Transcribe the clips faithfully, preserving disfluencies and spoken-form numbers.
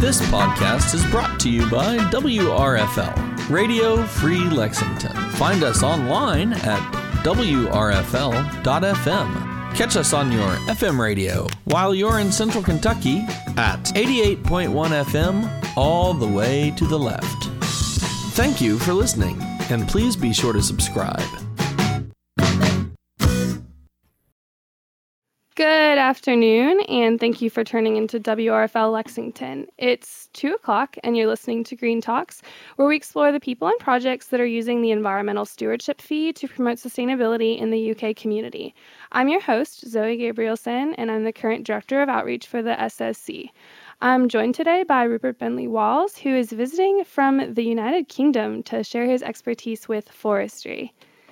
This podcast is brought to you by W R F L, Radio Free Lexington. Find us online at W R F L dot F M. Catch us on your F M radio while you're in Central Kentucky at eighty-eight point one F M, all the way to the left. Thank you for listening, and please be sure to subscribe. Good afternoon, and thank you for turning into W R F L Lexington. It's two o'clock, and you're listening to Green Talks, where we explore the people and projects that are using the environmental stewardship fee to promote sustainability in the U K community. I'm your host, Zoe Gabrielson, and I'm the current Director of Outreach for the S S C. I'm joined today by Rupert Bentley-Walls, who is visiting from the United Kingdom to share his expertise with forestry.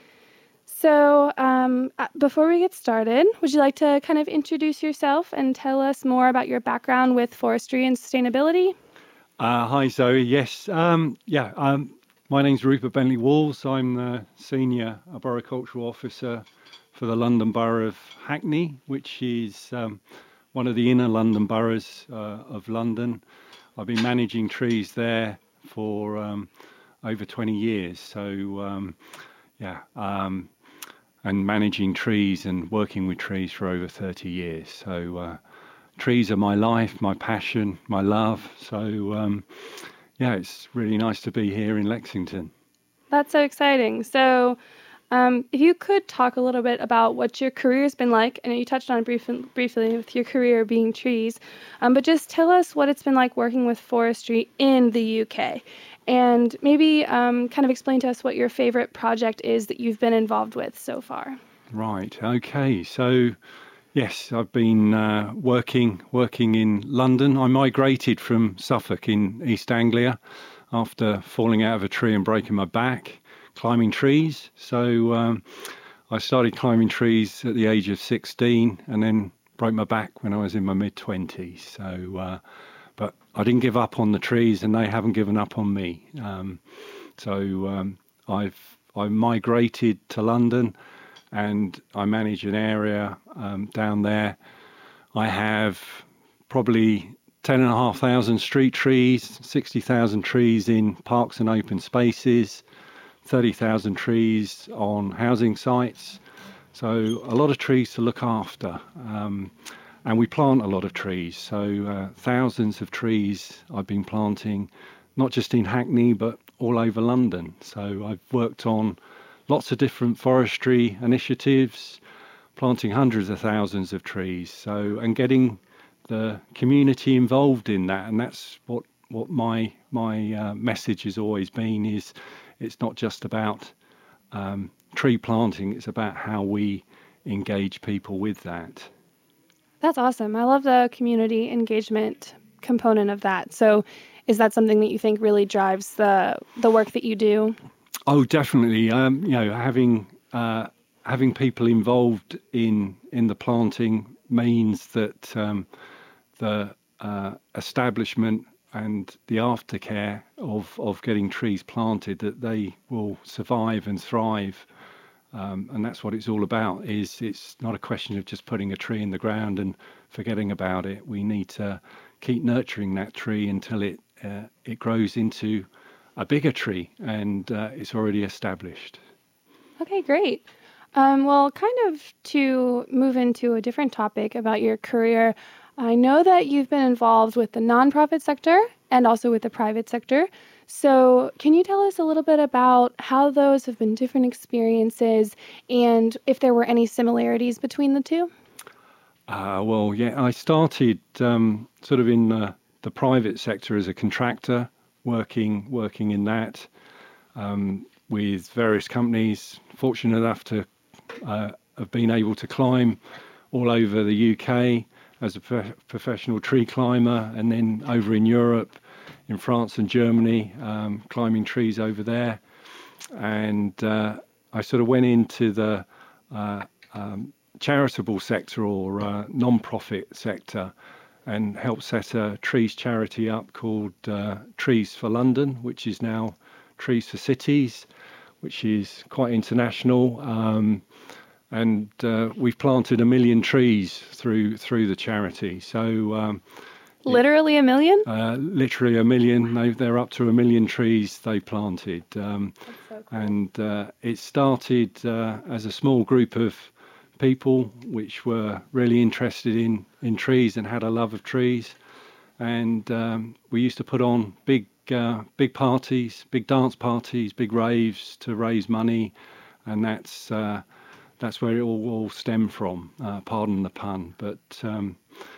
So um, before we get started, would you like to kind of introduce yourself and tell us more about your background with forestry and sustainability? Uh, hi, Zoe. Yes. Um, yeah. Um, my name's Rupert Bentley-Walls. I'm the Senior Arboricultural Officer for the London Borough of Hackney, which is um, one of the inner London boroughs uh, of London. I've been managing trees there for um, over twenty years. So, um, yeah. Um, and managing trees and working with trees for over thirty years. So uh, trees are my life, my passion, my love. So um, yeah, it's really nice to be here in Lexington. That's so exciting. So um, if you could talk a little bit about what your career has been like. I know you touched on it brief, briefly with your career being trees, um, but just tell us what it's been like working with forestry in the U K. And maybe um, kind of explain to us what your favorite project is that you've been involved with so far. Right. Okay. So, yes, I've been uh, working working in London. I migrated from Suffolk in East Anglia after falling out of a tree and breaking my back, climbing trees. So um, I started climbing trees at the age of sixteen and then broke my back when I was in my mid-twenties. So uh, But I didn't give up on the trees, and they haven't given up on me. Um, so um, I've I migrated to London, and I manage an area um, down there. I have probably ten and a half thousand street trees, sixty thousand trees in parks and open spaces, thirty thousand trees on housing sites. So a lot of trees to look after. Um, And we plant a lot of trees, so uh, thousands of trees I've been planting, not just in Hackney, but all over London. So I've worked on lots of different forestry initiatives, planting hundreds of thousands of trees, so and getting the community involved in that. And that's what, what my my uh, message has always been, is it's not just about um, tree planting, it's about how we engage people with that. That's awesome. I love the community engagement component of that. So is that something that you think really drives the the work that you do? Oh, definitely. Um, you know, having uh, having people involved in in the planting means that um, the uh, establishment and the aftercare of, of getting trees planted, that they will survive and thrive. Um, and that's what it's all about. Is it's not a question of just putting a tree in the ground and forgetting about it. We need to keep nurturing that tree until it uh, it grows into a bigger tree, and uh, it's already established. Okay, great. Um, well, kind of to move into a different topic about your career, I know that you've been involved with the nonprofit sector and also with the private sector. So can you tell us a little bit about how those have been different experiences and if there were any similarities between the two? Uh, well, yeah, I started um, sort of in the, the private sector as a contractor, working working in that um, with various companies. Fortunate enough to uh, have been able to climb all over the U K as a pro- professional tree climber, and then over in Europe, in France and Germany, um, climbing trees over there. And uh, I sort of went into the uh, um, charitable sector or uh, non-profit sector and helped set a trees charity up called uh, Trees for London, which is now Trees for Cities, which is quite international. Um, and uh, we've planted a million trees through through the charity. So um, Literally a million? Uh, literally a million. They, they're up to a million trees they planted. Um, That's so cool. and uh, it started uh, as a small group of people which were really interested in, in trees and had a love of trees. And um, we used to put on big uh, big parties, big dance parties, big raves to raise money, and that's uh, that's where it all, all stemmed from. Uh, pardon the pun, but um,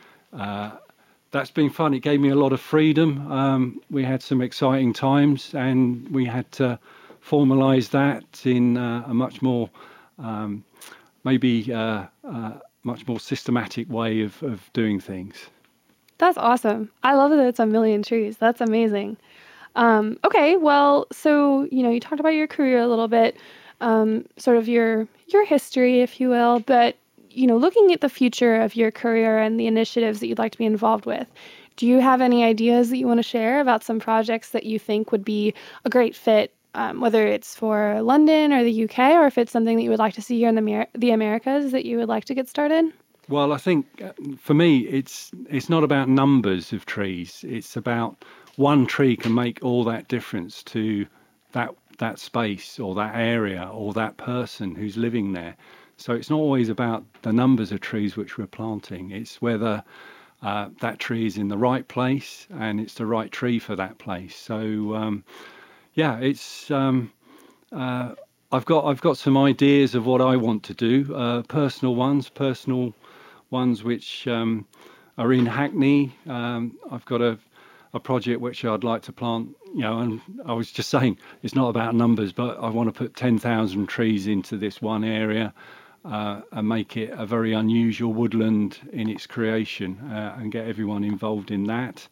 uh, that's been fun. It gave me a lot of freedom. Um, we had some exciting times, and we had to formalise that in uh, a much more um, maybe uh, uh, much more systematic way of, of doing things. That's awesome. I love that it's a million trees. That's amazing. Um, okay, well, so, you know, you talked about your career a little bit, um, sort of your your history, if you will, but, you know, looking at the future of your career and the initiatives that you'd like to be involved with, do you have any ideas that you want to share about some projects that you think would be a great fit, um, whether it's for London or the U K, or if it's something that you would like to see here in the, Amer- the Americas that you would like to get started? Well, I think uh, for me, it's it's not about numbers of trees. It's about one tree can make all that difference to that that space or that area or that person who's living there. So it's not always about the numbers of trees which we're planting. It's whether uh, that tree is in the right place and it's the right tree for that place. So um, yeah, it's um, uh, I've got I've got some ideas of what I want to do, uh, personal ones, personal. ones which um, are in Hackney. Um, I've got a, a project which I'd like to plant, you know, and I was just saying it's not about numbers, but I want to put ten thousand trees into this one area uh, and make it a very unusual woodland in its creation uh, and get everyone involved in that.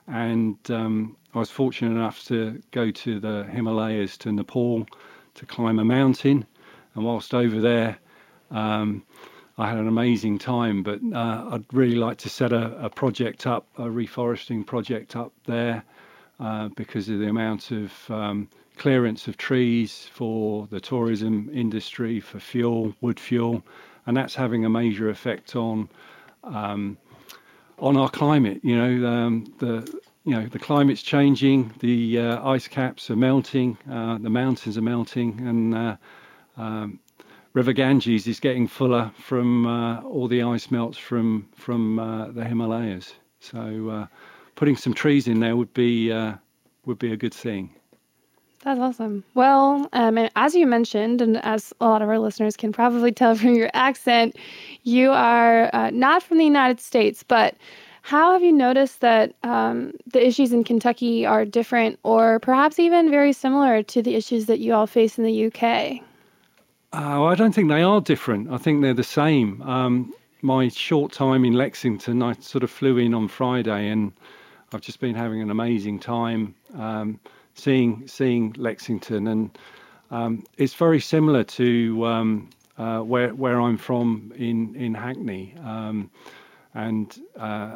And um, I was fortunate enough to go to the Himalayas, to Nepal, to climb a mountain. And whilst over there, um, I had an amazing time, but uh, I'd really like to set a, a project up, a reforesting project up there, uh, because of the amount of um, clearance of trees for the tourism industry, for fuel, wood fuel, and that's having a major effect on um, on our climate. You know, um, the you know the climate's changing, the uh, ice caps are melting, uh, the mountains are melting, and uh, um, River Ganges is getting fuller from uh, all the ice melts from from uh, the Himalayas. So uh, putting some trees in there would be uh, would be a good thing. That's awesome. Well, um, and as you mentioned, and as a lot of our listeners can probably tell from your accent, you are uh, not from the United States, but how have you noticed that um, the issues in Kentucky are different or perhaps even very similar to the issues that you all face in the U K? Uh, I don't think they are different. I think they're the same. Um, my short time in Lexington, I sort of flew in on Friday, and I've just been having an amazing time um, seeing seeing Lexington, and um, it's very similar to um, uh, where where I'm from in in Hackney, um, and uh,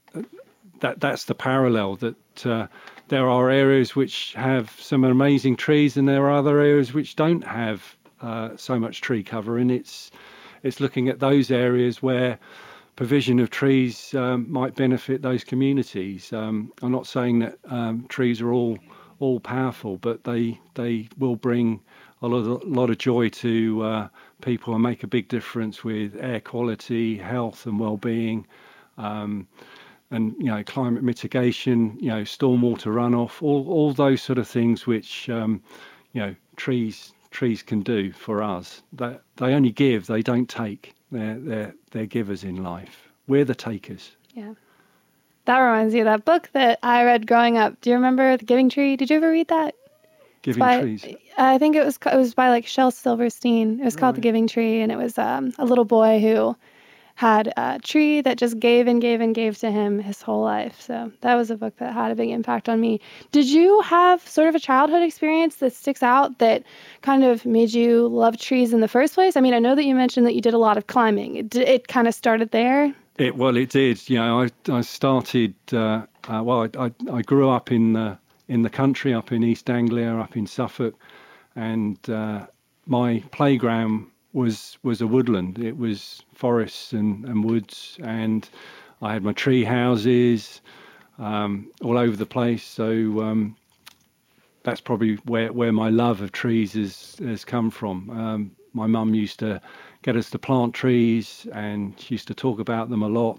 that that's the parallel. That uh, there are areas which have some amazing trees, and there are other areas which don't have Uh, so much tree cover, and it's it's looking at those areas where provision of trees um, might benefit those communities. Um, I'm not saying that um, trees are all all powerful, but they they will bring a lot of, lot of joy to uh, people and make a big difference with air quality, health, and well-being, um, and you know climate mitigation, you know stormwater runoff, all all those sort of things which um, you know trees. trees can do for us. They, they only give, they don't take. They're, they're, they're givers in life. We're the takers. Yeah. That reminds me of that book that I read growing up. Do you remember The Giving Tree? Did you ever read that? Giving by, Trees? I think it was it was by like Shel Silverstein. It was called Right. The Giving Tree, and it was um, a little boy who had a tree that just gave and gave and gave to him his whole life. So that was a book that had a big impact on me. Did you have sort of a childhood experience that sticks out that kind of made you love trees in the first place? I mean, I know that you mentioned that you did a lot of climbing. It, it kind of started there? It Well, it did. You know, I, I started, uh, uh, well, I, I, I grew up in the, in the country, up in East Anglia, up in Suffolk, and uh, my playground was was a woodland. It was forests and, and woods, and I had my tree houses. um, all over the place. So um, that's probably where, where my love of trees has, has come from. Um, my mum used to get us to plant trees, and she used to talk about them a lot.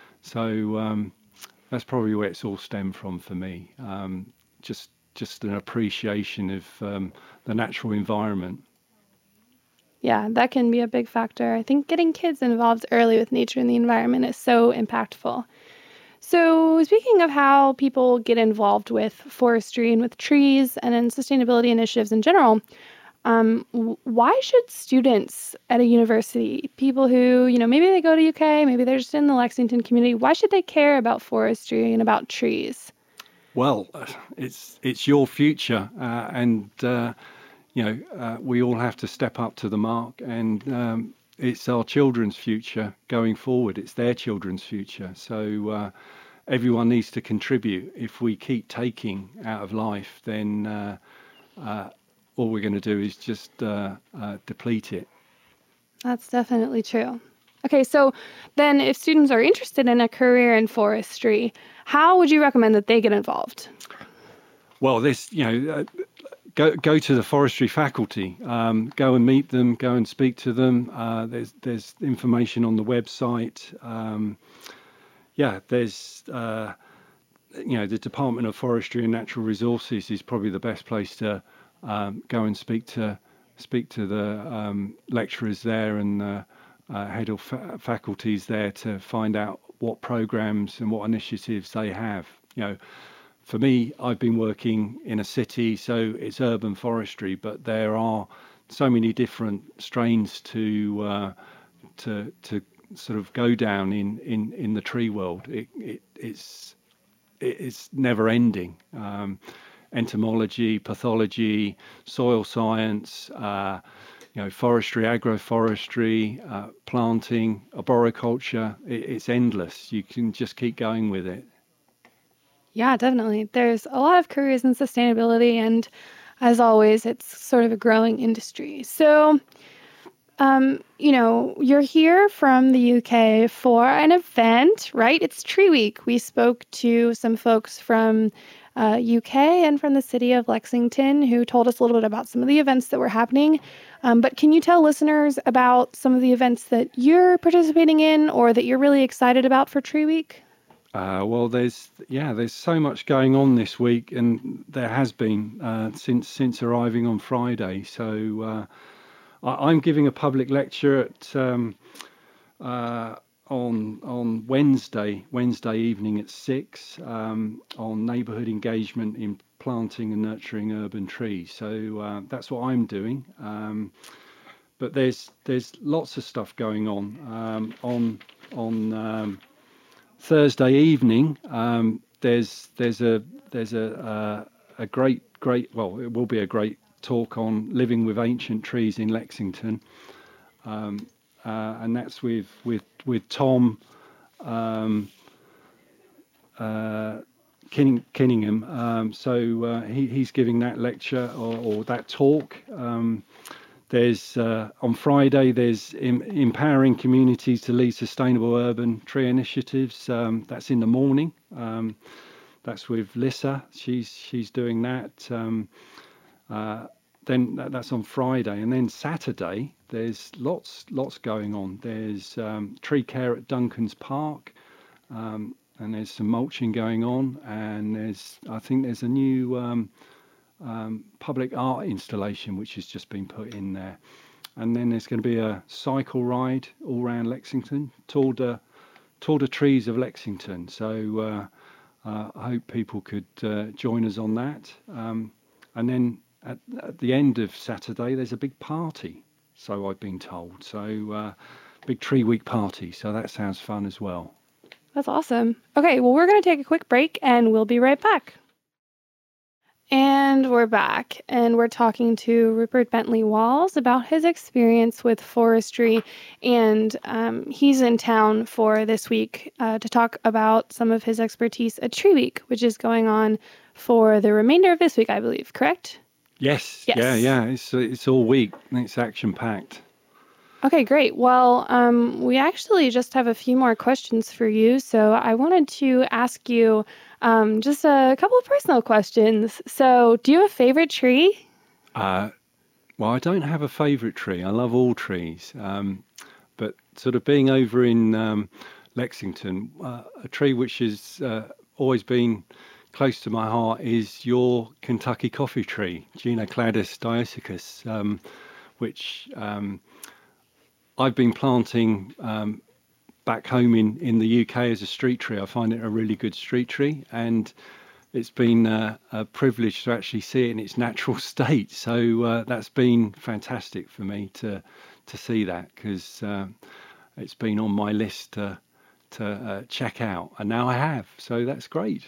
So um, that's probably where it's all stemmed from for me. Um, just just an appreciation of um, the natural environment. Yeah, that can be a big factor. I think getting kids involved early with nature and the environment is so impactful. So, speaking of how people get involved with forestry and with trees and in sustainability initiatives in general, um, w- why should students at a university, people who, you know, maybe they go to U K, maybe they're just in the Lexington community, why should they care about forestry and about trees? Well, it's it's your future, uh, and uh, you know uh, we all have to step up to the mark, and um, it's our children's future going forward. It's their children's future, so uh, everyone needs to contribute. If we keep taking out of life, then uh, uh, all we're going to do is just uh, uh, deplete it. That's definitely true. Okay, so then if students are interested in a career in forestry, how would you recommend that they get involved? Well, this, you know, uh, go go to the forestry faculty, um, go and meet them, go and speak to them. Uh, there's there's information on the website. Um, yeah, there's, uh, you know, the Department of Forestry and Natural Resources is probably the best place to um, go and speak to speak to the um, lecturers there and uh, uh, head of fa- faculties there to find out what programs and what initiatives they have. You know, for me, I've been working in a city, so it's urban forestry, but there are so many different strains to uh, to to sort of go down in in in the tree world. It, it it's it's never ending. Um, entomology, pathology, soil science, uh, you know, forestry, agroforestry, uh, planting, arboriculture. It, it's endless. You can just keep going with it. Yeah, definitely. There's a lot of careers in sustainability, and as always, it's sort of a growing industry. So, um, you know, you're here from the U K for an event, right? It's Tree Week. We spoke to some folks from uh, U K and from the city of Lexington who told us a little bit about some of the events that were happening. Um, but can you tell listeners about some of the events that you're participating in or that you're really excited about for Tree Week? Uh, well, there's yeah, there's so much going on this week, and there has been uh, since since arriving on Friday. So uh, I, I'm giving a public lecture at um, uh, on on Wednesday Wednesday evening at six um, on neighbourhood engagement in planting and nurturing urban trees. So uh, that's what I'm doing. Um, but there's there's lots of stuff going on um, on on. Um, Thursday evening, um, there's there's a there's a uh, a great great well it will be a great talk on living with ancient trees in Lexington, um, uh, and that's with with with Tom um, uh, Kinning, Kinningham. Um, so uh, he, he's giving that lecture or, or that talk. Um, There's uh, on Friday. There's em- empowering communities to lead sustainable urban tree initiatives. Um, that's in the morning. Um, that's with Lissa. She's she's doing that. Um, uh, then that, that's on Friday, and then Saturday there's lots lots going on. There's um, tree care at Duncan's Park, um, and there's some mulching going on. And there's I think there's a new um, Um, public art installation which has just been put in there, and then there's going to be a cycle ride all around Lexington, Tour de, Tour de Trees of Lexington. So uh, uh, I hope people could uh, join us on that. Um, and then at, at the end of Saturday there's a big party, so I've been told. So uh, big Tree Week party. So that sounds fun as well. That's awesome. Okay, well, we're going to take a quick break and we'll be right back. And we're back, and we're talking to Rupert Bentley Walls about his experience with forestry, and um, he's in town for this week uh, to talk about some of his expertise at Tree Week, which is going on for the remainder of this week, I believe, correct? Yes, Yes. yeah, yeah, it's it's all week, and it's action-packed. Okay, great. Well, um, we actually just have a few more questions for you. So I wanted to ask you um, just a couple of personal questions. So, do you have a favorite tree? Uh, well, I don't have a favourite tree. I love all trees. Um, but sort of being over in um, Lexington, uh, a tree which has uh, always been close to my heart is your Kentucky coffee tree, Ginocladus dioicus, um, which um, I've been planting um, back home in, in the U K as a street tree. I find it a really good street tree, and it's been uh, a privilege to actually see it in its natural state. So uh, that's been fantastic for me to to see that, because uh, it's been on my list to to uh, check out, and now I have. So that's great.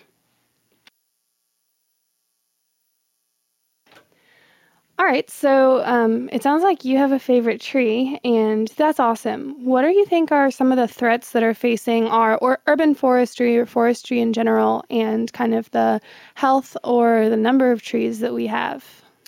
All right, so um, it sounds like you have a favorite tree, and that's awesome. What do you think are some of the threats that are facing our or urban forestry or forestry in general, and kind of the health or the number of trees that we have?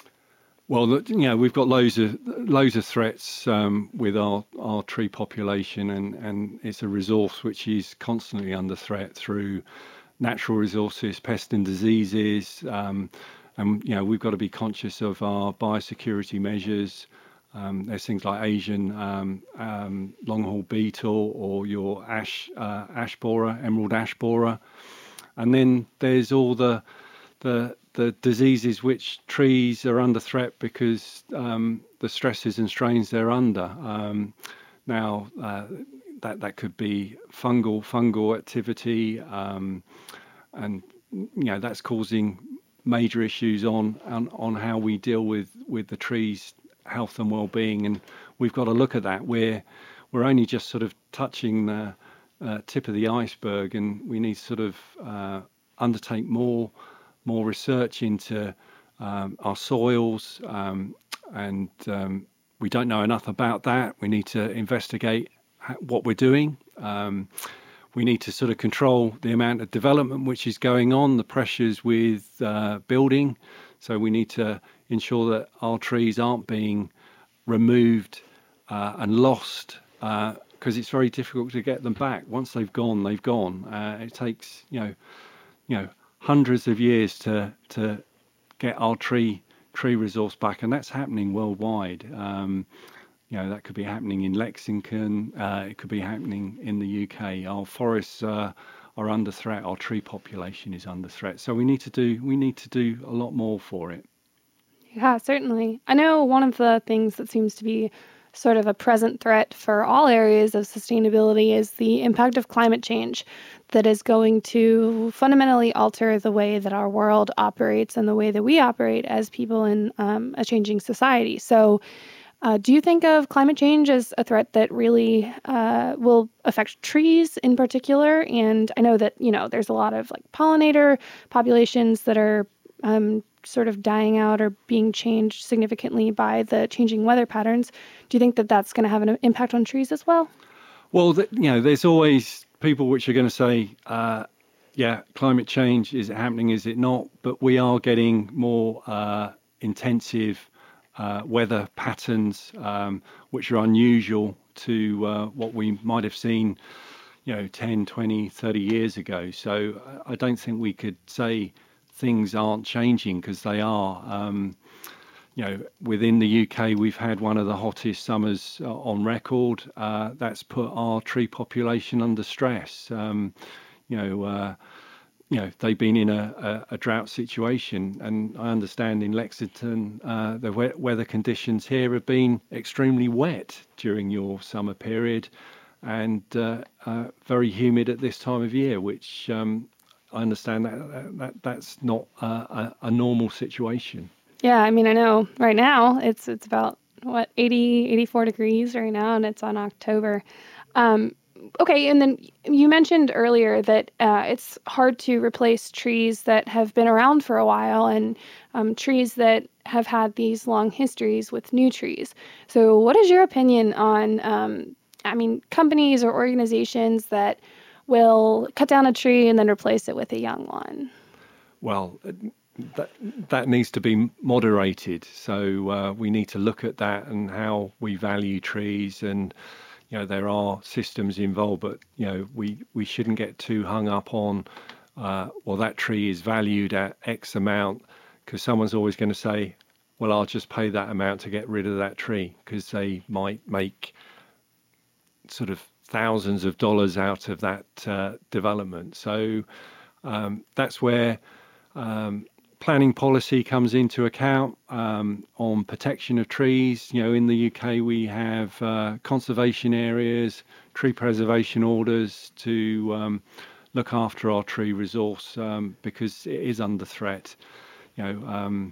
Well, the- you know, we've got loads of loads of threats um, with our, our tree population, and, and it's a resource which is constantly under threat through natural resources, pests and diseases, um, and you know we've got to be conscious of our biosecurity measures. Um, there's things like Asian um, um, long-haul beetle, or your ash uh, ash borer, emerald ash borer, and then there's all the the the diseases which trees are under threat because um, the stresses and strains they're under. Um, now uh, that that could be fungal fungal activity, um, and you know that's causing major issues on, on on how we deal with with the trees' health and well-being, and we've got to look at that. We're we're only just sort of touching the uh, tip of the iceberg, and we need to sort of uh, undertake more more research into um, our soils, um, and um, we don't know enough about that. We need to investigate ha- what we're doing. Um, we need to sort of control the amount of development which is going on, the pressures with uh, building. So we need to ensure that our trees aren't being removed uh, and lost, because uh, it's very difficult to get them back. Once they've gone, they've gone. Uh, it takes, you know, you know, hundreds of years to to get our tree tree resource back, and that's happening worldwide. Um, you know, that could be happening in Lexington. Uh, it could be happening in the U K. Our forests uh, are under threat. Our tree population is under threat. So we need to do we need to do a lot more for it. Yeah, certainly. I know one of the things that seems to be sort of a present threat for all areas of sustainability is the impact of climate change that is going to fundamentally alter the way that our world operates and the way that we operate as people in um, a changing society. So, uh, do you think of climate change as a threat that really uh, will affect trees in particular? And I know that, you know, there's a lot of like pollinator populations that are um, sort of dying out or being changed significantly by the changing weather patterns. Do you think that that's going to have an impact on trees as well? Well, th- you know, there's always people which are going to say, uh, yeah, climate change, is it happening, is it not? But we are getting more uh, intensive uh, weather patterns, um, which are unusual to uh, what we might have seen, you know, ten, twenty, thirty years ago. So I don't think we could say things aren't changing, because they are. Um, you know, within the U K, we've had one of the hottest summers uh, on record. Uh, that's put our tree population under stress. Um, you know, uh, you know, they've been in a, a, a drought situation, and I understand in Lexington, uh, the we- weather conditions here have been extremely wet during your summer period, and uh, uh, very humid at this time of year, which um, I understand that, that that's not a, a, a normal situation. Yeah, I mean, I know right now it's it's about what eighty, eighty-four degrees right now, and it's on October. Um, okay, and then you mentioned earlier that uh, it's hard to replace trees that have been around for a while, and um, trees that have had these long histories with new trees. So, what is your opinion on, um, I mean, companies or organizations that will cut down a tree and then replace it with a young one? Well, that that needs to be moderated. So uh, we need to look at that and how we value trees. And you know, there are systems involved, but you know, we we shouldn't get too hung up on uh, well, that tree is valued at X amount, because someone's always going to say, well, I'll just pay that amount to get rid of that tree, because they might make sort of thousands of dollars out of that uh, development. So um, that's where um, planning policy comes into account um, on protection of trees. You know, in the U K we have uh, conservation areas, tree preservation orders to um, look after our tree resource um, because it is under threat. You know, um,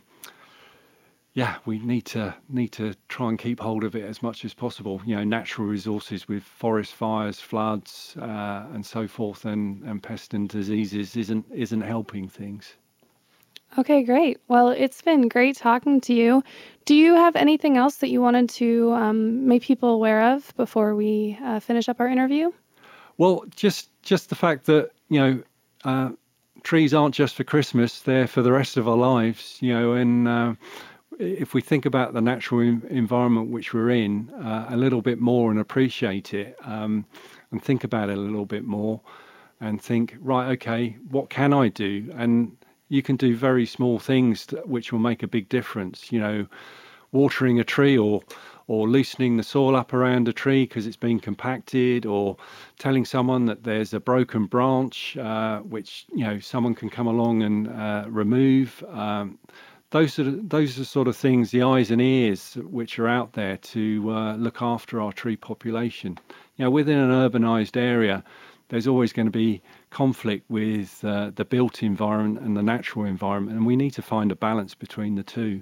yeah, we need to need to try and keep hold of it as much as possible. You know, natural resources with forest fires, floods, uh, and so forth, and, and pests and diseases isn't isn't helping things. Okay, great. Well, it's been great talking to you. Do you have anything else that you wanted to um, make people aware of before we uh, finish up our interview? Well, just just the fact that, you know, uh, trees aren't just for Christmas; they're for the rest of our lives. You know, and uh, if we think about the natural environment which we're in uh, a little bit more and appreciate it, um, and think about it a little bit more, and think, right, okay, what can I do? And you can do very small things that, which will make a big difference. You know, watering a tree, or or loosening the soil up around a tree because it's been compacted, or telling someone that there's a broken branch uh, which, you know, someone can come along and uh, remove. Um, those are those are sort of things, the eyes and ears which are out there to uh, look after our tree population. You know, within an urbanized area, there's always going to be conflict with uh, the built environment and the natural environment, and we need to find a balance between the two.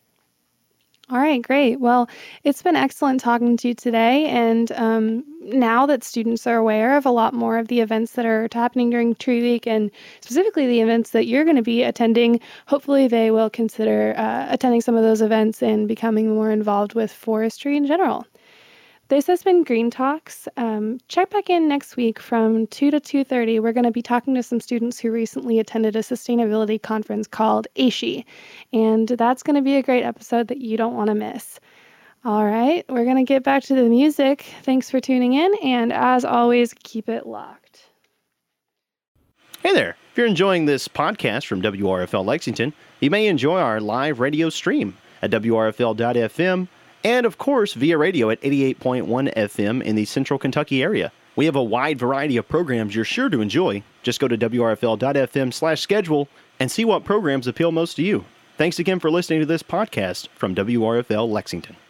All right, great. Well, it's been excellent talking to you today. And um, now that students are aware of a lot more of the events that are happening during Tree Week, and specifically the events that you're going to be attending, hopefully they will consider uh, attending some of those events and becoming more involved with forestry in general. This has been Green Talks. Um, check back in next week from two to two thirty. We're going to be talking to some students who recently attended a sustainability conference called A S H I, and that's going to be a great episode that you don't want to miss. All right, we're going to get back to the music. Thanks for tuning in, and as always, keep it locked. Hey there. If you're enjoying this podcast from W R F L Lexington, you may enjoy our live radio stream at W R F L dot F M, and of course via radio at eighty-eight point one F M in the central Kentucky area. We have a wide variety of programs you're sure to enjoy. Just go to W R F L dot F M slash schedule and see what programs appeal most to you. Thanks again for listening to this podcast from W R F L Lexington.